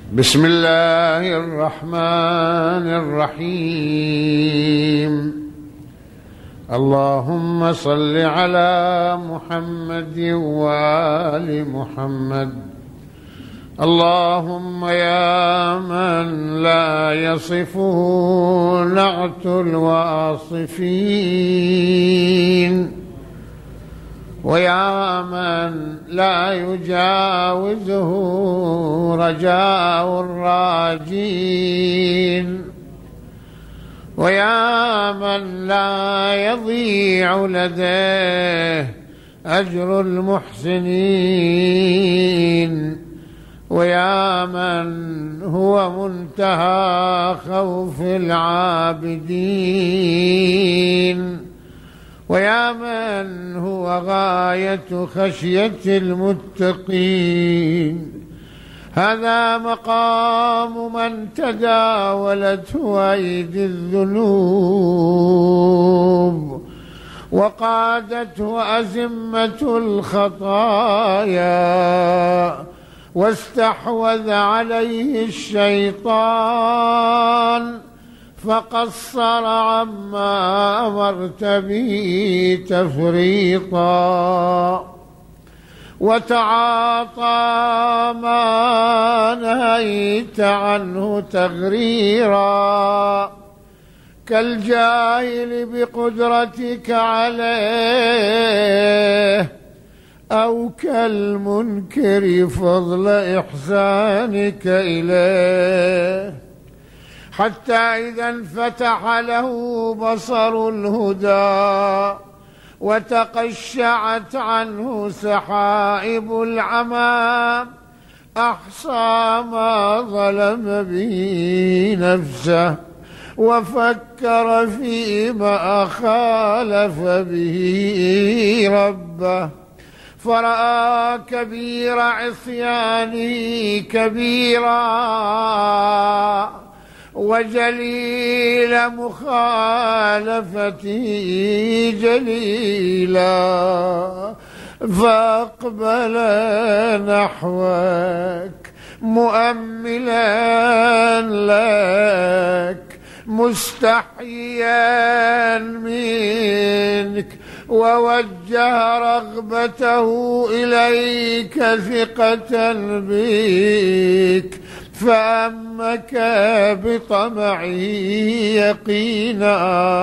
بسم الله الرحمن الرحيم. اللهم صل على محمد وآل محمد. اللهم يا من لا يصفه نعت الواصفين، ويا من لا يجاوزه رجاء الراجين، ويا من لا يضيع لديه أجر المحسنين، ويا من هو منتهى خوف العابدين، ويا من هو غاية خشية المتقين. هذا مقام من تداولته أيدي الذنوب، وقادته أزمة الخطايا، واستحوذ عليه الشيطان فقصر عما أمرت به تفريطا، وتعاطى ما نهيت عنه تغريرا، كالجاهل بقدرتك عليه، أو كالمنكر فضل إحسانك إليه، حتى إذا انفتح له بصر الهدى وتقشعت عنه سحائب العمى، أحصى ما ظلم به نفسه وفكر فيما خالف به ربه، فرأى كبير عصيانه كبيرا وجليل مخالفته جليلا، فأقبل نحوك مؤملا لك مستحيا منك، ووجه رغبته إليك ثقة بك، فأمك بطمعه يقينا،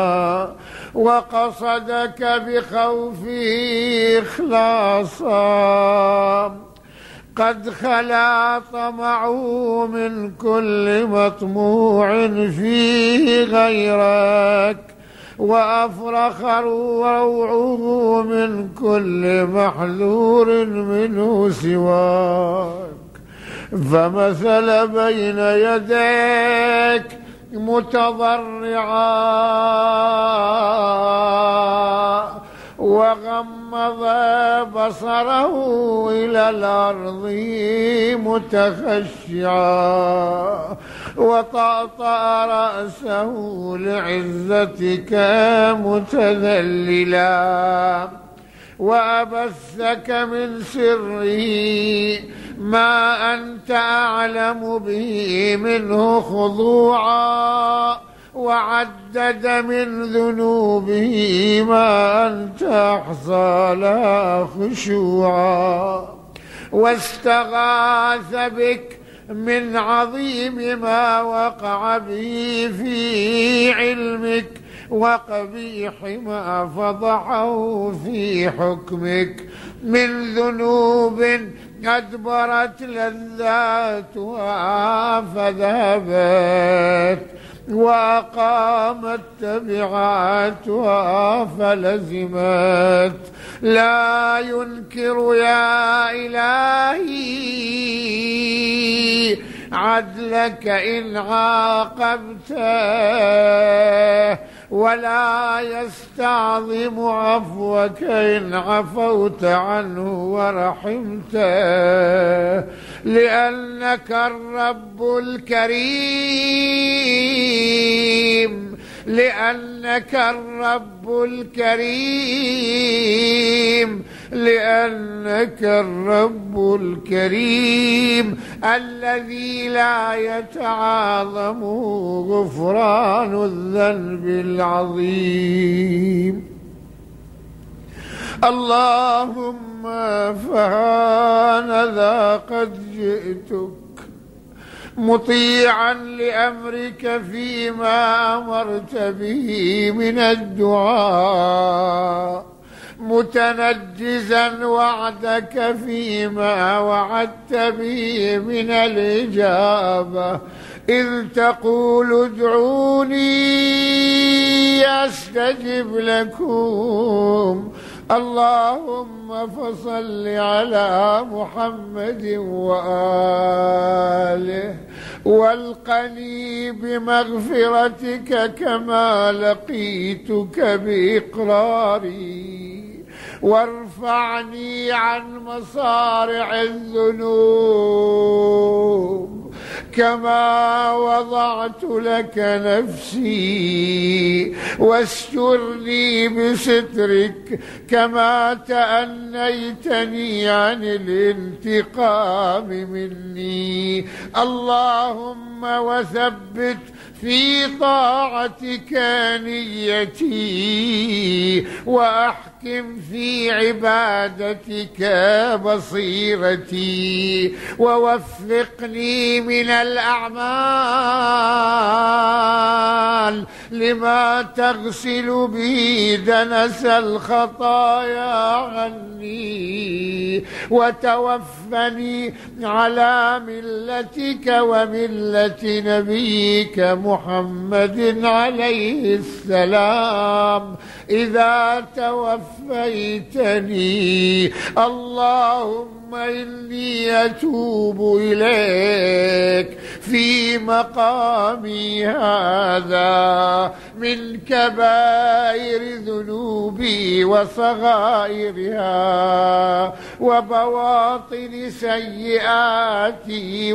وقصدك بخوفه إخلاصا. قد خلا طمعه من كل مطموع فيه غيرك، وأفرخ روعه من كل محذور منه سواك، فمثل بين يديك متضرعا، وغمض بصره إلى الأرض متخشعا، وطأطأ رأسه لعزتك متذللا، وأبثك من سره ما أنت أعلم به منه خضوعا، وعدد من ذنوبه ما أنت أحصى لها خشوعا، واستغاث بك من عظيم ما وقع به في علمك، وقبيح ما فضحه في حكمك من ذنوب أدبرت لذاتها فذهبت، وأقامت تبعاتها فلزمت. لا ينكر يا إلهي عدلك إن عاقبته، ولا يستعظم عفوك إن عفوت عنه ورحمته، لأنك الرب الكريم، لأنك الرب الكريم لأنك الرب الكريم الذي لا يتعاظم غفران الذنب العظيم. اللهم فهانذا قد جئتك مطيعا لأمرك فيما أمرت به من الدعاء، متنجزا وعدك فيما وعدت به من الإجابة، إذ تقول ادعوني أستجب لكم. اللهم فصل على محمد وآله والقني بمغفرتك كما لقيتك بإقراري، وارفعني عن مصارع الذنوب كما وضعت لك نفسي، واسترني بسترك كما تأنيتني عن الانتقام مني. اللهم وثبت في طاعتك نيتي، وأحكم في عبادتك بصيرتي، ووفقني من الأعمال لما تغسل به دنس الخطايا عني، وتوفني على ملتك وملة نبيك محمد عليه السلام إذا توفيتني. اللهم إني أتوب إليك في مقامي هذا من كبائر ذنوبي وصغائرها وبواطن سيئاتي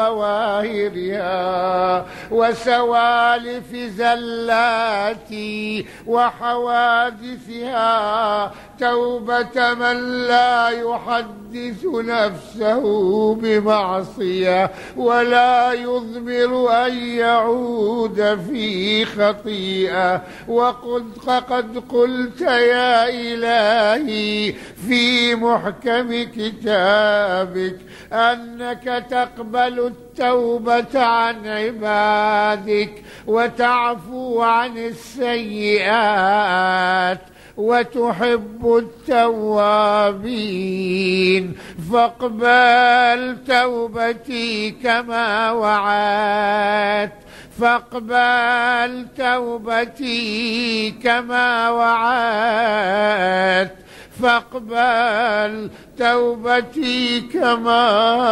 وظواهرها وسوالف زلاتي وحوادثها، توبة من لا يحدث نفسه بمعصية ولا يضمر أن يعود في خطيئة. وقد قلت يا إلهي في محكم كتابك أنك تقبل التوبة عن عبادك وتعفو عن السيئات وتحب التوابين، فاقبل توبتي كما وعدت، فاقبل توبتي كما وعدت، فاقبل توبتي كما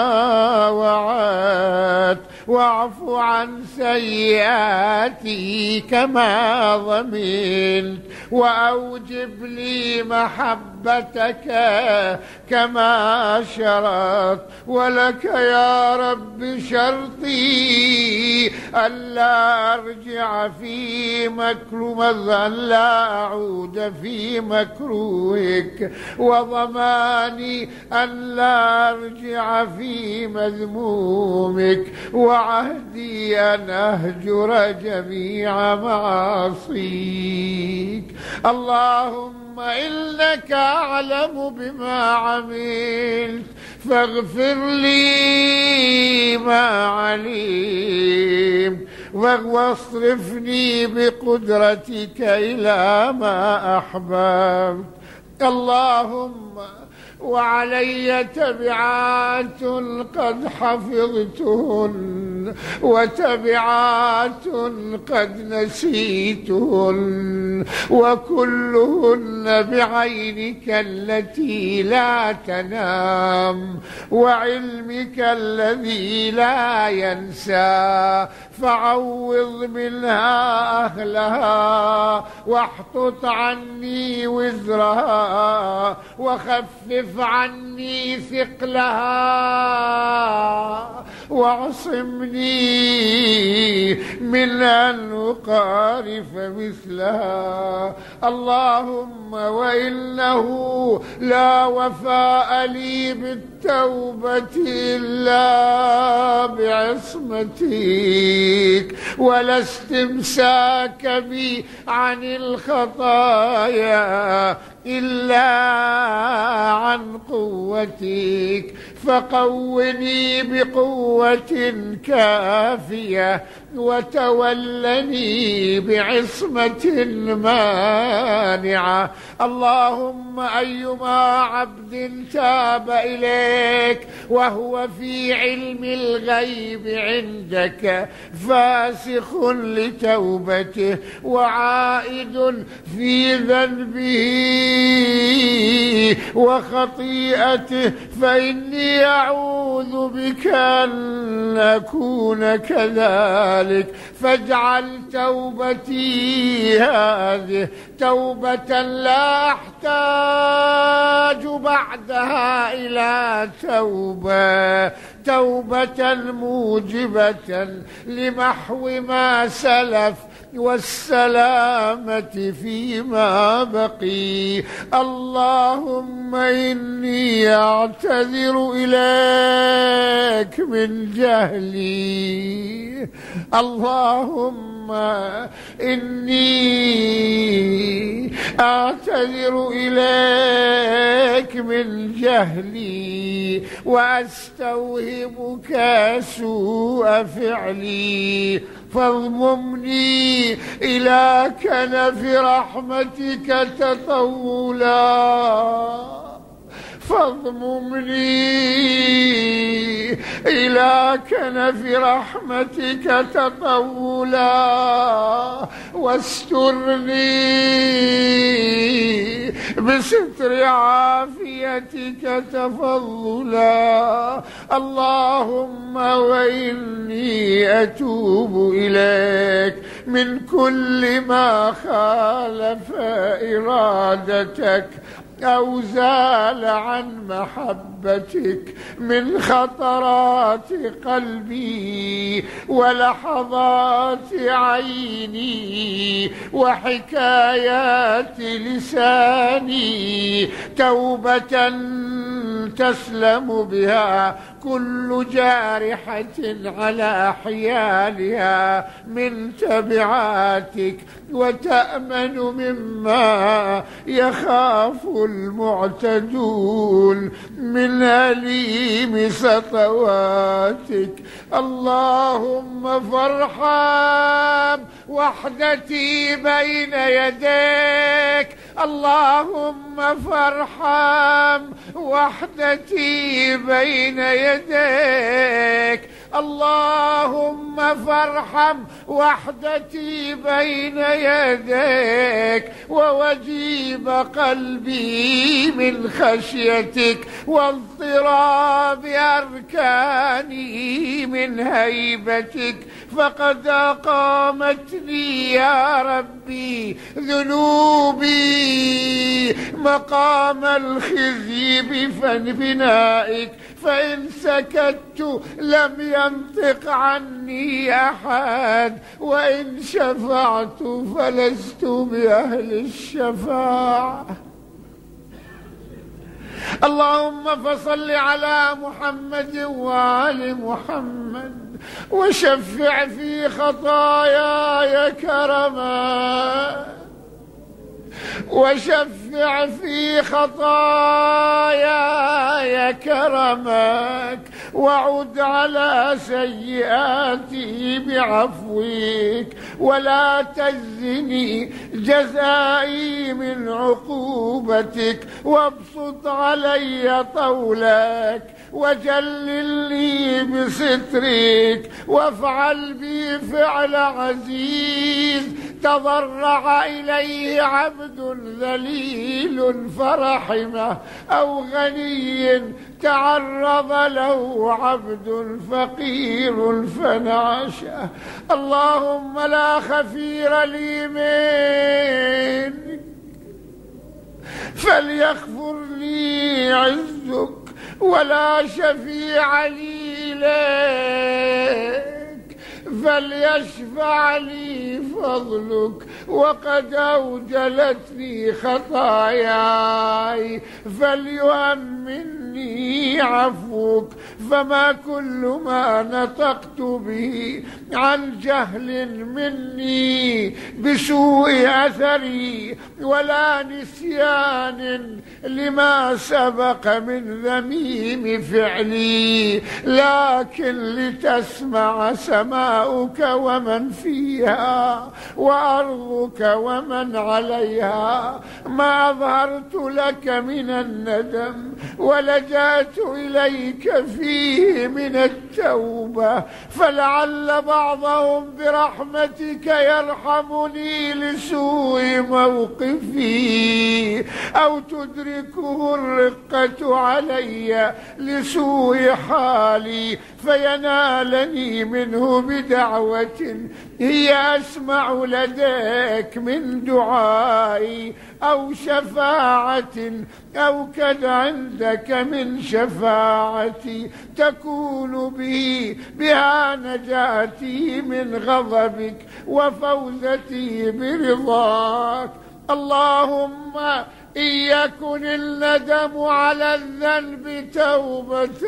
وعدت، واعف عن سيئاتي كما ضمنت، وأوجب لي محبتك كما شرطت. ولك يا رب شرطي ألا أرجع في مكروه، ألا أعود في مكروهك، وضماني أن لا أرجع في مذمومك، وعهدي أن أهجر جميع معاصيك. اللهم إنك أعلم بما عملت فاغفر لي ما علمت، واصرفني بقدرتك إلى ما أحببت. اللهم وعلي تبعات قد حفظتهن وتبعات قد نسيتهن، وكلهن بعينك التي لا تنام وعلمك الذي لا ينسى، فعوض منها أهلها واحطط عني وزرها وخفف عني ثقلها، واعصمني حرمني من أن أقارف مثلها. اللهم وإنه لا وفاء لي بالتوبة إلا بعصمتك، ولا استمساك بي عن الخطايا إلا عن قوتك، فقوني بقوة كافية وتولني بعصمة مانعة. اللهم أيما عبد تاب إليك وهو في علم الغيب عندك فاسخ لتوبته وعائد في ذنبه وخطيئته، فإني أعوذ بك أن أكون كذلك، فاجعل توبتي هذه توبة لا أحتاج بعدها إلى توبة موجبة لمحو ما سلف والسلامة فيما بقي. اللهم إني أعتذر إليك من جهلي، اللهم إني أعتذر إليك من جهلي وأستوهبك سوء فعلي، فاضممني إلى كنف رحمتك تطولا، فاضممني إلى كنف رحمتك تطولا، واسترني بستر عافيتك تفضلا. اللهم وإني أتوب إليك من كل ما خالف إرادتك أو زال عن محبتك من خطرات قلبي ولحظات عيني وحكايات لساني، توبة تسلم بها كل جارحة على حيالها من تبعاتك، وتأمن مما يخاف المعتدون من أليم سطواتك. اللهم فارحم وحدتي بين يديك، اللهم فارحم وحدتي بين يديك، اللهم فارحم وحدتي بين يديك، ووجيب قلبي من خشيتك، واضطراب أركاني من هيبتك، فقد أقامتني يا ربي ذنوبي مقام الخزي بفنائك، فإن سكت لم ينطق عني أحد، وإن شفعت فلست بأهل الشفاعة. اللهم فصل على محمد وآل محمد، وشفع في خطاياي كرما، وشفع في خطاياي كرمك، وعد على سيئاتي بعفوك، ولا تجزني جزائي من عقوبتك، وابسط علي طولك، وجللني بسترك، وافعل بي فعل عزيز تضرع إليه عبد ذليل فرحمه، أو غني تعرض له عبد فقير فنعشه. اللهم لا خفير لي منك فليغفر لي عزك، ولا شفيع لي إليك فليشفع لي فضلك، وقد أوجلتني خطاياي، فليؤمني عفوك. فما كل ما نطقت به عن جهل مني بسوء أثري ولا نسيان لما سبق من ذميم فعلي، لكن لتسمع سماؤك ومن فيها وأرضك ومن عليها ما أظهرت لك من الندم ولجأت إليك فيه من التوبة، فلعل بعضهم برحمتك يرحمني لسوء موقفي، أو تدركه الرقة علي لسوء حالي فينالني منه بدعوة هي أسمع لديك من دعائي، أو شفاعة أوكد عندك من شفاعتي تكون بها نجاتي من غضبك وفوزتي برضاك. اللهم إن يكن الندم على الذنب توبة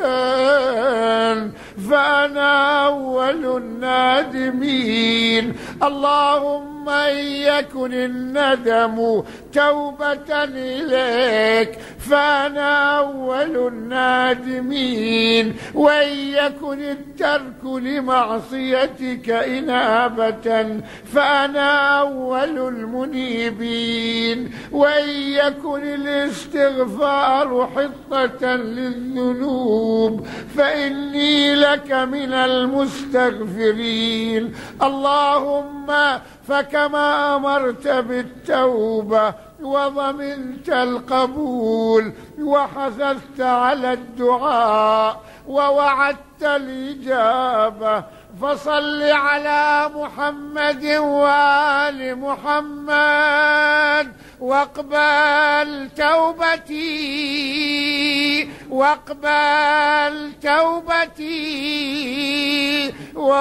فأنا أول النادمين. اللهم إن يكن الندم توبة إليك فأنا أول النادمين، وإن يكن الترك لمعصيتك إنابة فأنا أول المنيبين، وإن يكن الاستغفار حطة للذنوب فإني لك من المستغفرين. اللهم فكما أمرت بالتوبة وضمنت القبول وحثثت على الدعاء ووعدت الإجابة، فصل على محمد وآل محمد واقبل توبتي، واقبل توبتي،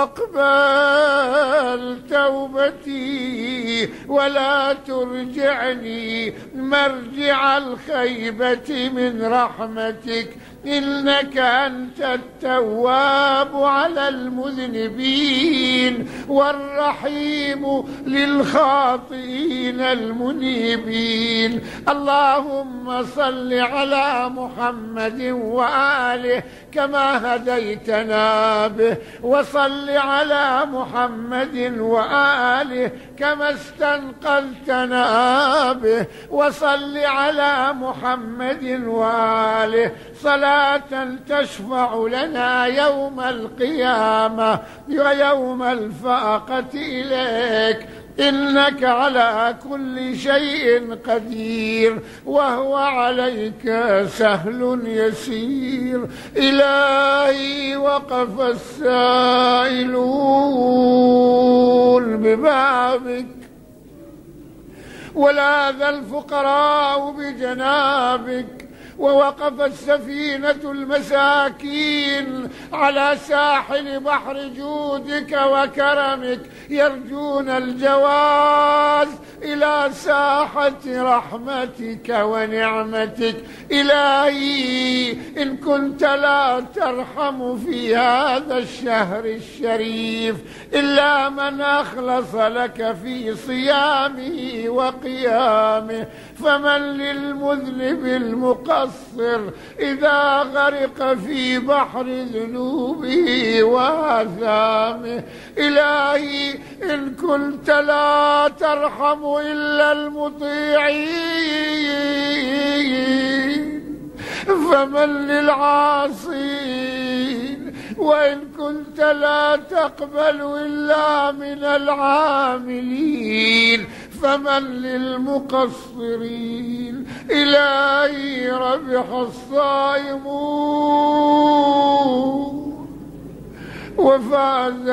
واقبل توبتي، ولا ترجعني مرجع الخيبة من رحمتك، إنك أنت التواب على المذنبين والرحيم للخاطئين المنيبين. اللهم صل على محمد وآله كما هديتنا به، وصل على محمد وآله كما استنقذتنا به، وصل على محمد وآله صلاة تشفع لنا يوم القيامة ويوم الفاقة إليك، إنك على كل شيء قدير وهو عليك سهل يسير. إلهي وقف السائلون ببابك ولاذ الفقراء بجنابك، ووقفت سفينة المساكين على ساحل بحر جودك وكرمك يرجون الجواز إلى ساحة رحمتك ونعمتك. إلهي إن كنت لا ترحم في هذا الشهر الشريف إلا من أخلص لك في صيامه وقيامه، فمن للمذنب المقصر إذا غرق في بحر ذنوبه وآثامه. إلهي إن كنت لا ترحم إلا المطيعين فمن للعاصين، وإن كنت لا تقبل إلا من العاملين فمن للمقصرين. إلهي ربح الصائمون وفاز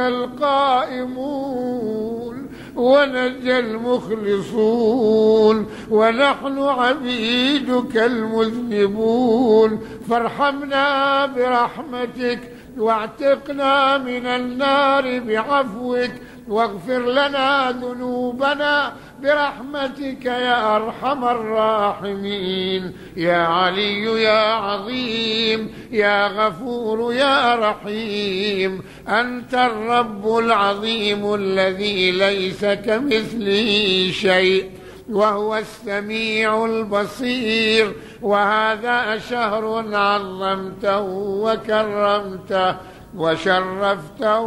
القائمون ونجى المخلصون، ونحن عبيدك المذنبون، فارحمنا برحمتك واعتقنا من النار بعفوك، واغفر لنا ذنوبنا برحمتك يا أرحم الراحمين. يا علي يا عظيم يا غفور يا رحيم، أنت الرب العظيم الذي ليس كمثله شيء، وهو السميع البصير. وهذا شهر عظمته وكرمته وشرفته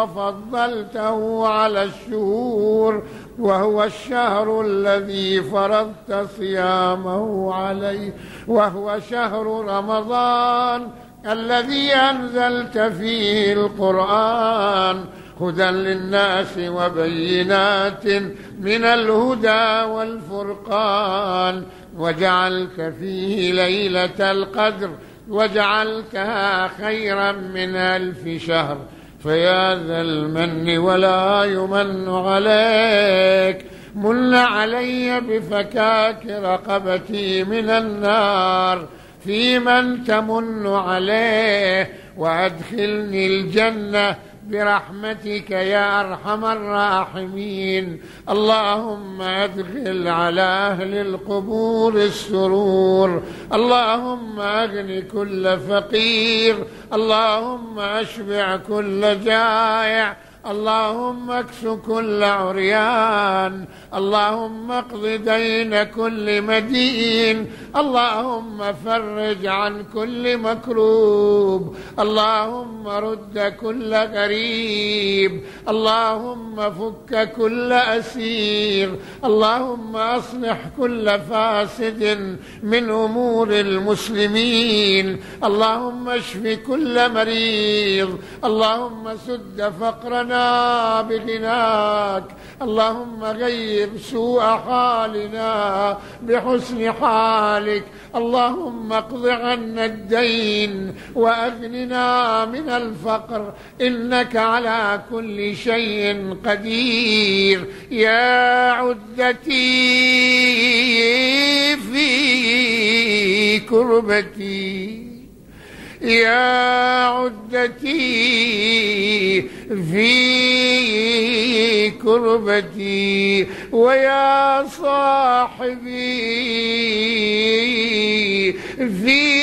وفضلته على الشهور، وهو الشهر الذي فرضت صيامه عليه، وهو شهر رمضان الذي أنزلت فيه القرآن هدى للناس وبينات من الهدى والفرقان، وجعلت فيه ليلة القدر وجعلتها خيرا من 1000 شهر. فيا ذا المن ولا يمن عليك، من علي بفكاك رقبتي من النار في من تمن عليه، وأدخلني الجنة برحمتك يا أرحم الراحمين. اللهم أدخل على أهل القبور السرور، اللهم أغن كل فقير، اللهم أشبع كل جائع، اللهم اكس كل عريان، اللهم اقض دين كل مدين، اللهم فرج عن كل مكروب، اللهم رد كل غريب، اللهم فك كل أسير، اللهم أصلح كل فاسد من أمور المسلمين، اللهم اشف كل مريض، اللهم سد فقرنا بغناك، اللهم غير سوء حالنا بحسن حالك، اللهم اقض عنا الدين وأغننا من الفقر، إنك على كل شيء قدير. يا عدتي في كربتي، يا عدتي في كربتي، ويا صاحبي في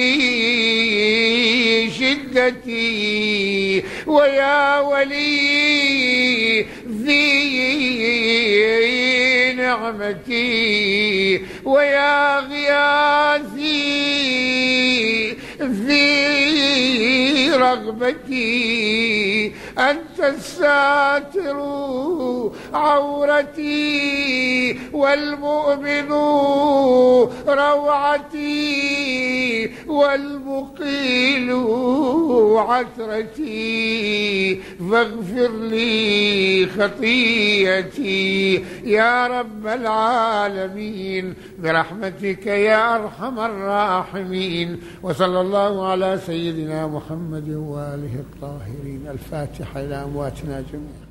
شدتي، ويا ولي في نعمتي، ويا غياثي في رغبتي، أنت الساتر عورتي والمؤمن روعتي والمقيل عثرتي، فاغفر لي خطيئتي يا رب العالمين برحمتك يا أرحم الراحمين. وصلى الله على سيدنا محمد وآله الطاهرين. الفاتحة إلى أمواتنا جميعا.